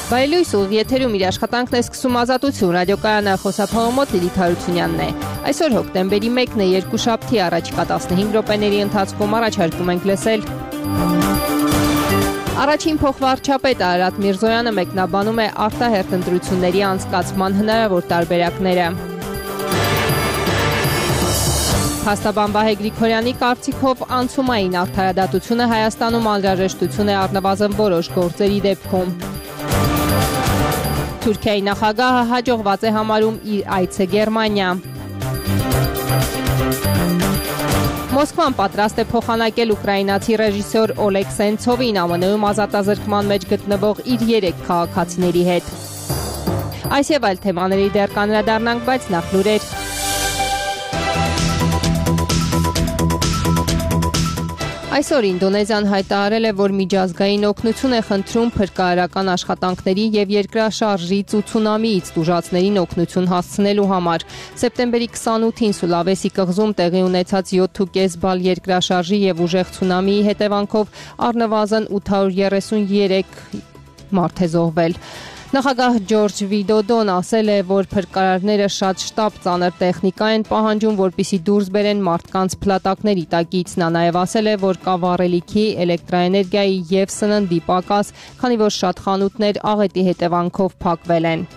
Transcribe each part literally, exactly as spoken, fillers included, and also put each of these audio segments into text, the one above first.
Բարելույս ուղ եթերում իր աշխատանքն է սկսում Ազատություն ռադիոկայանը, խոսափողը մոտ Լիլիթ Հարությունյանն է։ Այսօր հոկտեմբերի մեկն է, երկուշաբթի, առաջիկա տասնհինգ րոպեների ընթացքում առաջարկում ենք լսել։ Առաջին փոխվարչապետ Արարատ Միրզոյանը մեկնաբանում է արտահերթ ընտրությունների անցկացման հնարավոր տարբերակները։ Փաստաբան Վահե Գրիգորյանի կարծիքով անցումային արդարադատությունը Հայաստանում անհրաժեշտություն է առնվազն որոշ գործերի դեպքում։ Թուրքիայի նախագահը հաջողված է համարում իր այցը Գերմանիա։ Մոսկվան պատրաստ է փոխանակել ուկրաինացի ռեժիսոր Օլեգ Սենցովին ԱՄՆ -ում ազատազրկման մեջ գտնվող իր երեք քաղաքացիների հետ։ Այս եւ այլ թեմաների դեռ կանրադառնանք, բայց նախ լուրեր։ Այսօր Ինդոնեզիան հայտարարել է, որ միջազգային օգնություն է խնդրում փրկարարական աշխատանքների եւ երկրաշարժից ու ցունամիից տուժածներին օգնություն հասցնելու համար։ Սեպտեմբերի քսանութին Սուլավեսի կղզում տեղի ունեցած յոթ ու կես բալ երկրաշարժի եւ ուժեղ ցունամիի հետևանքով առնվազն ութ հարյուր երեսուներեք մարդ է զոհվել։ Նախագահ Ջորջ Վիդոդոն ասել է, որ փրկարարները շատ շտապ ծանր տեխնիկա են պահանջում, որպեսզի դուրս բերեն մարդկանց փլատակների տակից։ Նա նաև ասել է, որ կա վառելիքի, էլեկտրաէներգիայի եւ սննդի պակաս, քանի որ շատ խանութներ աղետի հետևանքով փակվել են։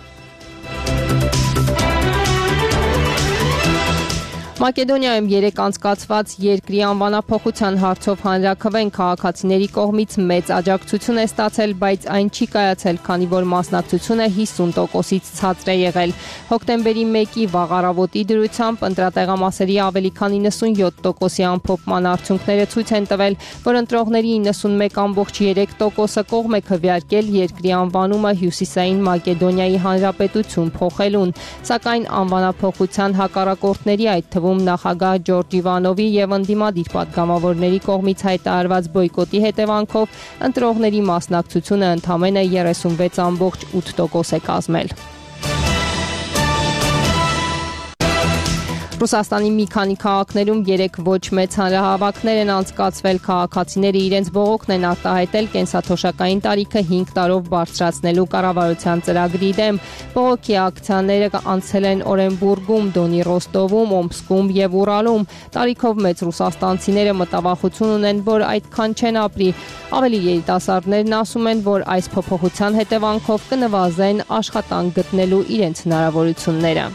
Մակեդոնիայում երեկ անցկացված երկրի անվանափոխության հարցով հանրաքվեն քաղաքացիների կողմից մեծ աջակցություն է ստացել, բայց այն չի կայացել, քանի որ մասնակցությունը հիսուն տոկոսից ցածր է եղել։ Հոկտեմբերի մեկի վաղ առավոտի դրությամբ ընտրատեղամասերի ավելի քան իննսունյոթ տոկոսի ամփոփման արդյունքները ցույց են տվել, որ ընտրողների իննսունմեկ կόμμα երեք տոկոսը կողմ է քվեարկել երկրի անվանումը Հյուսիսային Մակեդոնիայի Հանրապետություն փոխելուն, սակայն անվանափոխության հակառակորդների, այդ թվում նախագահ Ջորջ Իվանովի եւ ընդդիմադիր պատգամավորների կողմից հայտարարված բոյկոտի հետևանքով ընտրողների մասնակցությունը ընդամենը երեսունվեց կόμμα ութ տոկոս է կազմել։ Ռուսաստանի մի քանի քաղաքներում երեք ոչ մեծ հանրահավաքներ են անցկացվել, քաղաքացիները իրենց բողոքն են արտահայտել կենսաթոշակային տարիքը հինգ տարով բարձրացնելու կառավարության ծրագրի դեմ։ Բողոքի ակցիաները անցել են Օրենբուրգում, Դոնի Ռոստովում, Օմսկում եւ Ուրալում։ Տարիքով մեծ ռուսաստանցիները մտավախություն ունեն, որ այդքան չեն ապրի։ Ավելի երիտասարդներն ասում են, որ այս փոփոխության հետևանքով կնվազեն աշխատանք գտնելու իրենց հնարավորությունները։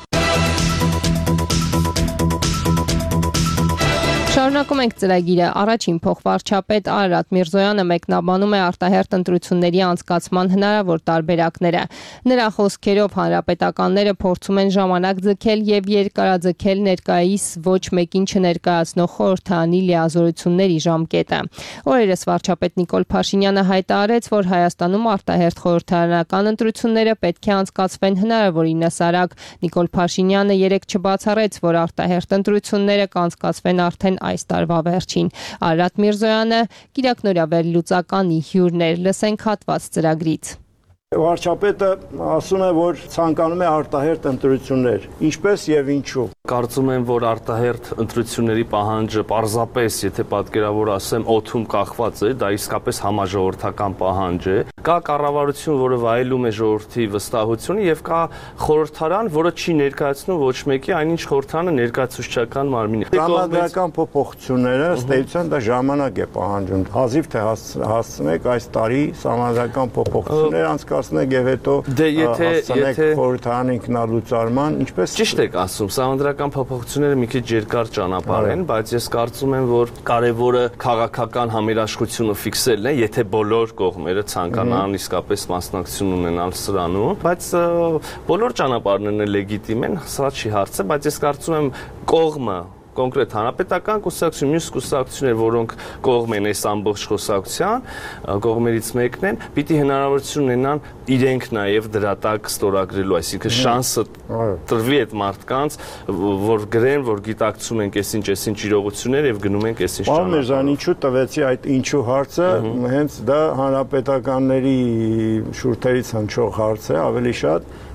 Շարունակում ենք ծրագիրը։ Առաջին փոխվարչապետ Արարատ Միրզոյանը մեկնաբանում է արտահերթ ընտրությունների անցկացման հնարավոր տարբերակները։ Նրա խոսքերով հանրապետականները փորձում են ժամանակ ձգել եւ երկարաձգել ներկայիս ոչ մեկին չներկայացնող խորհրդարանի լիազորությունների ժամկետը։ Օրերս վարչապետ Նիկոլ Փաշինյանը հայտարարեց, որ Հայաստանում արտահերթ խորհրդարանական ընտրությունները պետք է անցկացվեն հնարավորինս արագ։ Նիկոլ Փաշինյանը երեկ չբացառեց, որ արտահերթ ընտրությունները կանցկացվեն արդեն այս տարվա վերջին։ Արարատ Միրզոյանը Կիրակնորյա վերլուծականի հյուրներ, լսենք հատված ծրագրից։ Վարչապետը ասում է, որ ցանկանում է արտահերթ ընտրություններ, ինչպես եւ ինչու։ Կարծում եմ, որ արտահերթ ընտրությունների պահանջը պարզապես, եթե պատկերավոր ասեմ, օդում կախված է, դա իսկապես համաժողովրդական պահանջ է։ Կա կառավարություն, որը վայելում է ժողովրդի վստահությունը, եւ կա խորհրդարան, որը չի ներկայացնում ոչ մեկի, այնինչ խորհրդարանը ներկայացուցչական մարմին է։ Տրամադրական փոփոխությունները ըստ էության դա ժամանակ է պահանջում։ Հազիվ թե հասցնեք այս տարի տրամադրական փոփոխություններ անցկացնեք եւ հետո հասցնեք խորհրդարանի ինքնալուծարման, ինչպես ճիշտ եք ասում, տրամադրական փոփոխությունները մի քիչ երկար ճանապարհ են, բայց ես կարծում եմ, որ կարևորը քաղաքական համերաշխությունը ֆիքսելն է, եթե բոլոր կողմերը ցանկանան իսկապես մասնակցություն ունենալ սրանում, բայց բոլոր ճանապարհներն լեգիտիմ են, սա չի հարցը, բայց ես կարծում եմ կողմը կոնկրետ հանրապետական կուսակցություն, մյուս կուսակցություններ, որոնք կողմ են այս ամբողջ խոսակցության, կողմերից մեկն են, պիտի հնարավորություն ունենան իրենք նաև դրա տակ ստորագրելու, այսինքն շանսը տրվի այդ մարդկանց, որ գրեն, որ գիտակցում են այսինչ այսինչ իրողություններ եւ գնում են այսինչ ճանապարհ։ Պարոն Միրզոյան, ինչու տվեցի այդ ինչու հարցը, հենց դա հանրապետականների շուրթերից հնչող հարց է, ավելի շատ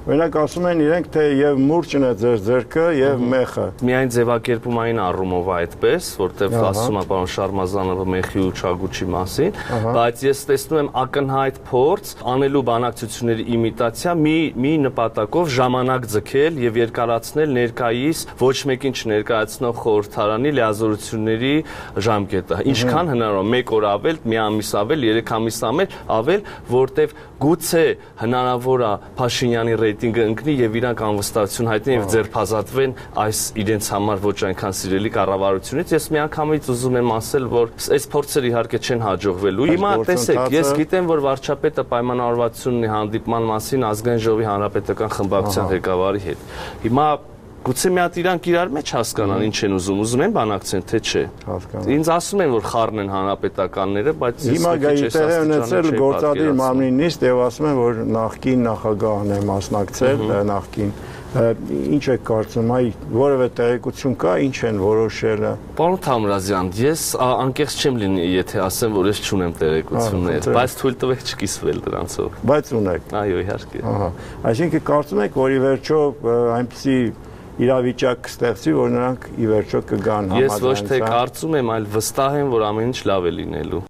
Օրինակ ասում են իրենք, թե եւ մուրճն է ձեր ձեռքը եւ մեխը։ Միայն ձևակերպումային առումով այդպես, որտեղ ասում է պարոն Շարմազանովը մեխի ու չագուչի մասին, բայց ես տեսնում եմ ակնհայտ փորձ անելու բանակցությունների իմիտացիա մի մի նպատակով ժամանակ ձգել եւ երկարացնել ներկայիս ոչ մեկին չներկայացնող խորհրդարանի լիազորությունների ժամկետը։ Ինչքան հնարավոր, մեկ օր ավել, մի ամիս ավել, երեք ամիս ավել, որտեղ գուցե հնարավոր է Փաշինյանի ռեյտինգը ընկնի եւ իրանք անվստահություն հայտնեն եւ ձերբազատվեն այս իրենց համար ոչ այնքան սիրելի կառավարությունից։ Ես միանգամից ուզում եմ ասել, որ այս փորձերը իհարկե չեն հաջողվելու։ Հիմա տեսեք, ես գիտեմ, որ վարչապետը պայմանավորվածություն ունի հանդիպման մասին Ազգային ժողովի հանրապետական խմբակցության ղեկավարի հետ։ Հիմա գուցե մի հատ իրանք իրար մեջ հասկանան ինչ են ուզում, ուզում են բանակցեն, թե չէ։ Ինձ ասում են, որ խառն են հանրապետականները, բայց հիմա գայտեղ է ունեցել գործադիր մարմնի նիստ եւ ասում են, որ նախկին նախագահն է մասնակցել, նախկին ինչ է կարծում, այ որևէ տեղեկություն կա, ինչ են որոշել։ Պարոն Թամրազյան, ես անկեղծ չեմ լինի, եթե ասեմ, որ ես չունեմ տեղեկություններ, բայց թույլ տվեք չկիսվել դրանցով։ Բայց ունեք։ Այո, իհարկե։ Ահա։ Այսինքն կարծում եք, որ ի վերջո այնպեսի իրավիճակ կստեղծի, որ նրանք ի վերջո կգան համաձայնության։ Ես ոչ թե կարծում եմ, այլ վստահ եմ, որ ամեն ինչ լավ է լինելու։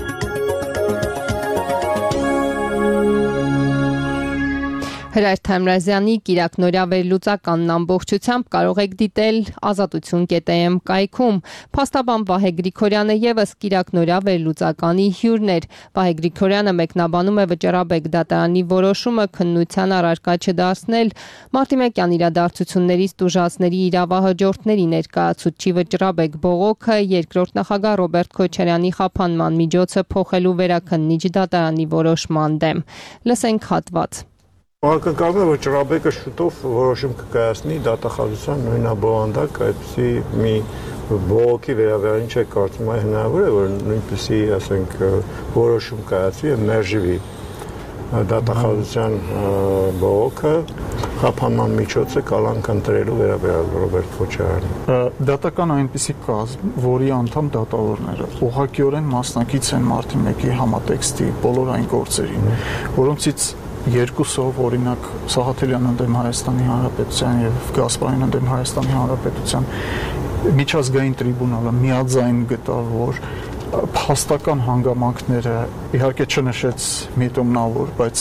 Հրայր Թամրազյանի Կիրակնորյա վերլուծականն ամբողջությամբ կարող եք դիտել ազատություն կետ է էմ կայքում։ Փաստաբան Վահե Գրիգորյանը եւս Կիրակնորյա վերլուծականի հյուրն էր։ Վահե Գրիգորյանը մեկնաբանում է Վճռաբեկ դատարանի որոշումը քննության առարկա չդարձնել Մարտիմեկյան իրադարձություններից տուժածների իրավահաջորդների ներկայացուցիչ Վճռաբեկ բողոքը երկրորդ նախագահ Ռոբերտ Քոչարյանի խափանման միջոցը փոխելու վերաքննիչ դատարանի որոշման դեմ։ Լսենք հատված։ Ակնկալում է, որ Վճռաբեկը շուտով որոշում կկայացնի դատախազության նույնաբովանդակ, այդպիսի մի բողոքի վերաբերյալ ինչ է կարծում, այ հնարավոր է, որ նույնպիսի, ասենք, որոշում կայացվի եւ մերժվի դատախազության բողոքը խափանման միջոցը կալանք ընտրելու վերաբերյալ Ռոբերտ Քոչարյանի։ Դատական այնպիսի կազմ, որի անդամ դատավորները ուղղակիորեն մասնակից են Մարտի մեկի համատեքստի բոլոր այն գործերին, որոնցից երկուսով, օրինակ Սաղաթելյանը դեմ Հայաստանի Հանրապետության եւ Գասպարյանը դեմ Հայաստանի Հանրապետության միջազգային տրիբունալը միաձայն գտավ, որ փաստական հանգամանքները իհարկե չնշեց միտումնավոր, բայց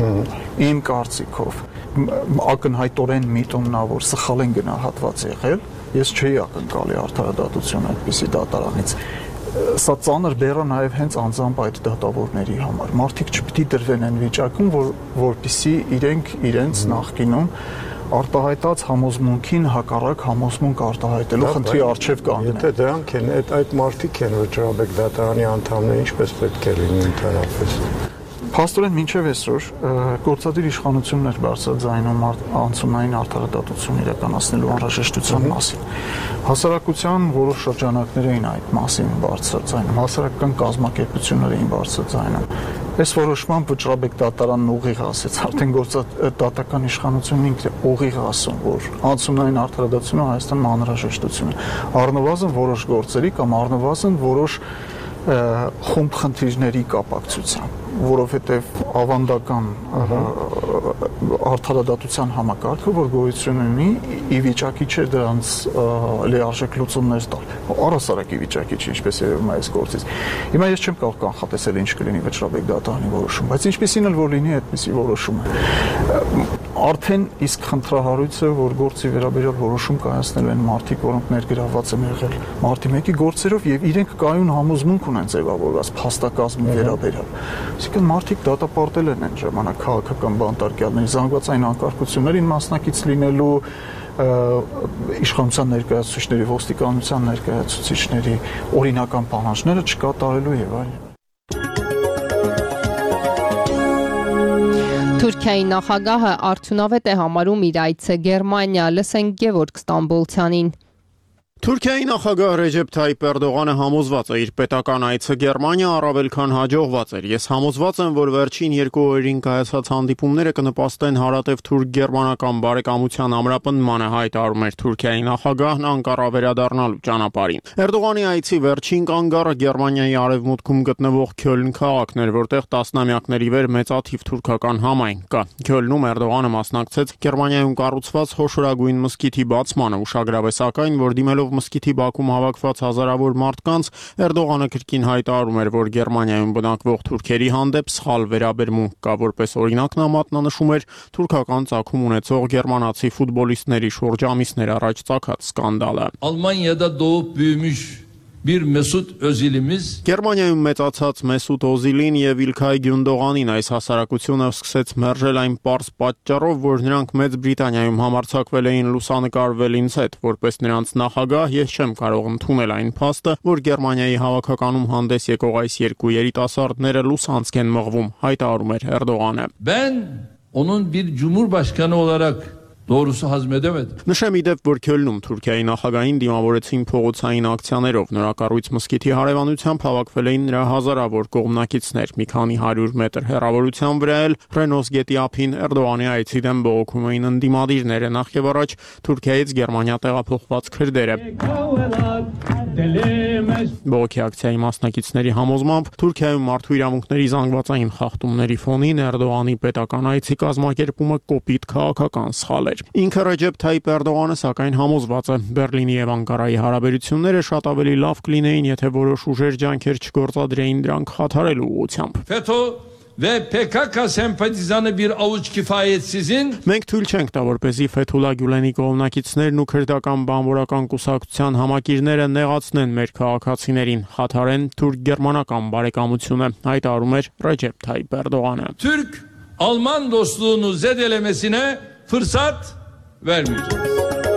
իմ կարծիքով ակնհայտորեն միտումնավոր սխալ են գնահատված եղել, ես չէի ակնկալի արդարադատություն այդպիսի դատարանից։ Սա ծանր բեռ է նաև հենց անձամբ այդ դատավորների համար։ Մարդիկ չպիտի դրվեն այն վիճակում, որ որպեսզի իրենք իրենց նախկինում արտահայտած համոզմունքին հակառակ համոզմունք արտահայտելու խնդրի առջև կանգնեն։ Եթե դրանք են, այդ այդ մարդիկ են Վճռաբեկ դատարանի անդամները, ինչպես պետք է լինի ընդհանրապես։ Փաստորեն մինչև այսօր գործադիր իշխանությունն էր բարձրաձայնում անցումային արդարադատություն իրականացնելու անհրաժեշտության մասին։ Հասարակության որոշ շրջանակներ էին այդ մասին բարձրաձայնում, հասարակական կազմակերպություններ էին բարձրաձայնում։ Այս որոշմամբ Վճռաբեկ դատարանն ուղիղ ասեց, արդեն գործադատական իշխանությունն ինքն է ուղիղ ասում, որ անցումային արդարադատությունը Հայաստանում անհրաժեշտություն է։ Առնվազն որոշ գործերի կամ առնվազն որոշ խումբ խնդիրների կապակցությամբ, որովհետև ավանդական արդարադատության համակարգը, որ գոյություն ունի, ի վիճակի չէ դրանց լիարժեք լուծումներ տալ։ Առհասարակ ի վիճակի չէ, ինչպես երևում է այս գործից։ Հիմա ես չեմ կարող կանխատեսել ինչ կլինի Վճռաբեկ դատարանի որոշում, բայց ինչպեսին էլ որ լինի այդպիսի որոշում է։ Արդեն իսկ խնդրահարույցը, որ գործի վերաբերյալ որոշում կայացնելու են մարդիկ, որոնք ներգրավված են եղել Մարտի մեկի գործերով եւ իրենք կայուն համոզմունք ունեն ձևավորված փաստակազմի վերաբերյալ։ Այսինքն մարդիկ դատապարտել են այն ժամանակ քաղաքական բանտարկյալների զանգվածային անկարգություններին մասնակից լինելու, իշխանության ներկայացուցիչների, ոստիկանության ներկայացուցիչների օրինական պահանջները չկատարելու եւ այլն։ Թուրքիայի նախագահը արդյունավետ է համարում իր այցը Գերմանիա, լսենք Գևորգ Ստամբոլցյանին։ Թուրքիայի նախագահ Ռեջեփ Թայիփ Էրդողանը համոզված է իր պետական այցը Գերմանիա առավել քան հաջողված էր։ Ես համոզված եմ, որ վերջին երկու օրերին կայացած հանդիպումները կնպաստեն հարատև թուրք-գերմանական բարեկամության ամրապնդմանը, հայտարարում էր Թուրքիայի նախագահն Անկարա վերադառնալու ճանապարհին։ Էրդողանի այցի վերջին կանգառը Գերմանիայի արևմուտքում գտնվող Քյոլն քաղաքն էր, որտեղ տասնամյակների վեր մեծաթիվ թուրքական համայնք կա։ Քյոլնում Էրդողանը մասնակցեց Գերմանիայում կառուցված խոշորագույն մզկիթի բացմանը, ուշագրավ է սակայն, որ դիմելով մզկիթի բակում հավաքված հազարավոր մարդկանց Էրդողանը կրկին հայտարարում էր, որ Գերմանիայում բնակվող թուրքերի հանդեպ սխալ վերաբերմունք կա, որպես օրինակ նա մատնանշում էր թուրքական ծագում ունեցող գերմանացի ֆուտբոլիստների շուրջ ամիսներ առաջ ծագած սկանդալը։ Almanya'da doğup büyümüş bir Mesut Özil'imiz Գերմանիայում մեծացած Մեսուտ Օզիլին եւ Իլքայ Գյունդողանին այս հասարակությունը սկսեց մերժել այն պարզ պատճառով, որ նրանք Մեծ Բրիտանիայում համարձակվել էին լուսանկարվելինց հետ, որպես նրանց նախագահ ես չեմ կարող ընդունել այն փաստը, որ Գերմանիայի հավաքականում հանդես եկող այս երկու երիտասարդները լուսանցք են մղվում, հայտարարում էր Էրդողանը։ Ben onun bir cumhurbaşkanı olarak doğrusu hazmedemedim. Նշեմ իդեպ, որ Քյոլնում Թուրքիայի նախագահին դիմավորեցին փողոցային ակցիաներով, նորակառույց մզկիթի հարևանությամբ հավաքվել էին նրա հազարավոր կողմնակիցներ, մի քանի հարյուր մետր հեռավորության վրա էլ Ռենոս գետի ափին Էրդողանի այցի դեմ բողոքում էին ընդդիմադիրները, նախ եւ առաջ Թուրքիայից Գերմանիա տեղափոխված քրդերը։ Բողոքի ակցիայի մասնակիցների համոզմամբ Թուրքիայում մարդու իրավունքների զանգվածային խախտումների ֆոնին Էրդողանի պետական այցի կազմակերպումը կոպիտ քաղաքական սխալ էր։ Ինքը Ռեջեփ Թայիփ Էրդողանը սակայն համոզված է, Բերլինի եւ Անկարայի հարաբերությունները շատ ավելի լավ կլինեին, եթե որոշ ուժեր ջանքեր չգործադրեին դրանք խաթարելու ուղղությամբ։ FETÖ ve P K K sempatizanı bir avuç kifayetsizin Մենք թույլ չենք տա, որպեսզի Ֆեթուլա Գյուլենի կողմնակիցներն ու քրդական բանվորական կուսակցության համակիրները նեղացնեն մեր քաղաքացիներին, խաթարեն թուրք-գերմանական բարեկամությունը, հայտարարում էր Ռեջեփ Թայիփ Էրդողանը։ Türk-Alman dostluğunu zedelemesine fırsat vermeyeceğiz.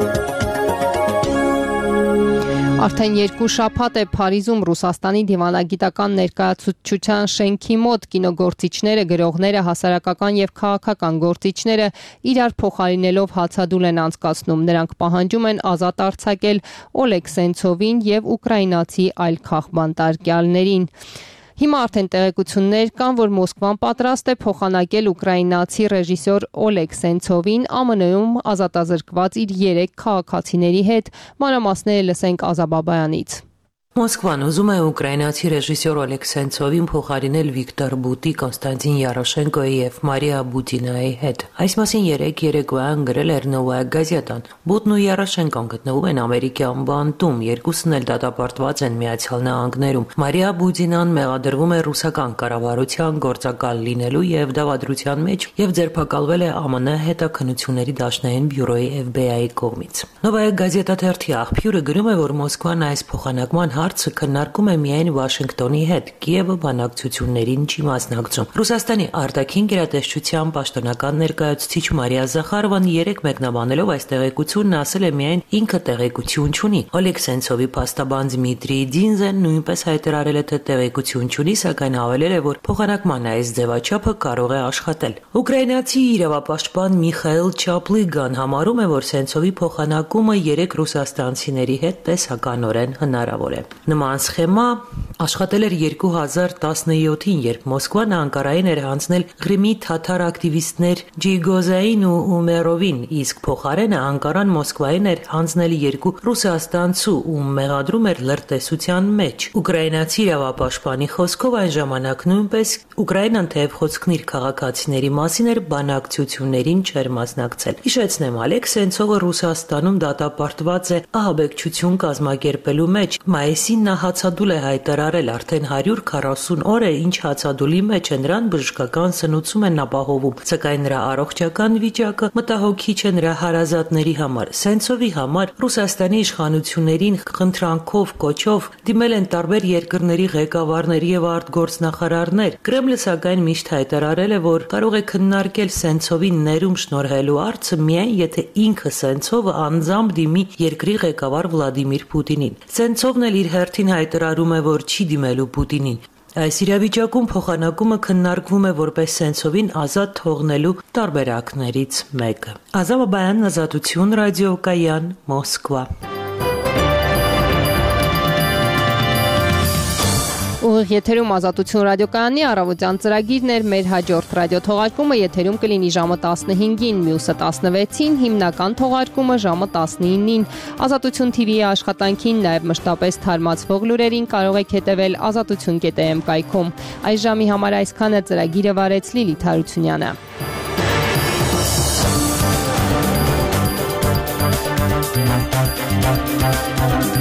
Արդեն երկու շաբաթ է Փարիզում Ռուսաստանի դիվանագիտական ներկայացուցչության շենքի մոտ կինոգործիչները, գրողները, հասարակական եւ քաղաքական գործիչները իրար փոխարինելով հացադուլ են անցկացնում։ Նրանք պահանջում են ազատ արձակել Օլեգ Սենցովին եւ ուկրաինացի այլ քաղբանտարկյալներին։ Հիմա արդեն տեղեկություններ կան, որ Մոսկվան պատրաստ է փոխանակել ուկրաինացի ռեժիսոր Օլեգ Սենցովին Ամն Օ-ում ազատազրկված իր երեք քաղաքացիների հետ։ Մանրամասները լսենք Ազա Բաբայանից։ Մոսկվան ուզում է ուկրաինացի ռեժիսոր Օլեգ Սենցովին փոխարինել Վիկտոր Բուտի, Կոնստանտին Յարոշենկոյի եւ Մարիա Բուտինայի հետ։ Այս մասին երեկ երեկոյան գրել էր Նովայա Գազետան։ Բուտն ու Յարոշենկոն գտնվում են ամերիկյան բանտում, երկուսն էլ դատապարտված են Միացյալ Նահանգներում։ Մարիա Բուտինան մեղադրվում է ռուսական կառավարության գործակալ լինելու եւ դավադրության մեջ եւ ձերբակալվել է Ամն Օ հետաքննությունների դաշնային բյուրոյի F B I-ի կողմից։ Նովայա Գազետա թերթի աղբյուրը գրում է, որ Մոսկվան այս փոխանակման հարցը քննարկում է միայն Վաշինգտոնի հետ, Կիևը բանակցություններին չի մասնակցում։ Ռուսաստանի արտաքին գերատեսչության պաշտոնական ներկայացուցիչ Մարիա Զախարովան երեք մեկնաբանելով այս տեղեկությունն ասել է միայն ինքը տեղեկություն չունի։ Օլեգ Սենցովի փաստաբան Դմիտրի Դինզեն նույնպես հայտարարել է, թե տեղեկություն չունի, սակայն հավելել է, որ փոխանակման այս ձևաչափը կարող է աշխատել։ Ուկրաինացի իրավապաշտպան Միխայել Չապլիգան համարում է, որ Սենցովի փոխանակումը երեք ռուսաստանցիների հետ տեսականորեն հնարավոր է։ Նման սխեմա աշխատել էր երկու հազար տասնյոթին, երբ Մոսկվան Անկարային էր հանձնել Ղրիմի թաթար ակտիվիստներ Ջիգոզային ու Ումերովին, իսկ փոխարենը Անկարան Մոսկվային էր հանձնել երկու ռուսաստանցու, ում մեղադրում էր լրտեսության մեջ։ Ուկրաինացի իրավապաշտպանի խոսքով այն ժամանակ նույնպես Ուկրաինան թեև խոսքն իր քաղաքացիների մասին էր, բանակցություններին չէր մասնակցել։ Հիշեցնեմ, Օլեգ Սենցովը Ռուսաստանում դատապարտված է ահաբեկչություն կազմակերպելու մեջ։ Մայիսին նա հացադուլ է հայտարարել, արդեն հարյուր քառասուն օր է, ինչ հացադուլի մեջ է, նրան բժշկական սնուցում են ապահովում, սակայն նրա առողջական վիճակը մտահոգիչ է նրա հարազատների համար։ Սենցովի համար Ռուսաստանի իշխանություններին խնդրանքով, կոչով դիմել են տարբեր երկրների ղեկավարներ եւ արտգործնախարարներ։ Կրեմլը սակայն միշտ հայտարարել է, որ կարող է քննարկել Սենցովին ներում շնորհելու հարցը միայն եթե ինքը Սենցովը անձամբ դիմի երկրի ղեկավար Վլադիմիր Պուտինին։ Սենցովն էլ իր հերթին հայտարարում է, որ չի դիմելու Պուտինին։ Այս իրավիճակում փոխանակումը քննարկվում է որպես Սենցովին ազատ թողնելու տարբերակներից մեկը։ Ազա Բաբայան, Ազատություն ռադիոկայան, Մոսկվա։ Ուղիղ եթերում Ազատություն ռադիոկայանի առավոտյան ծրագիրն էր, մեր հաջորդ ռադիոթողարկումը եթերում կլինի ժամը տասնհինգին, մյուսը տասնվեցին, հիմնական թողարկումը ժամը տասնինին։ Ազատություն թի վիի աշխատանքին, նաև մշտապես թարմացվող լուրերին կարող եք հետևել ազատություն կետ է էմ կայքում։ Այս ժամի համար այսքանը, ծրագիրը վարեց Լիլիթ Հարությունյանը։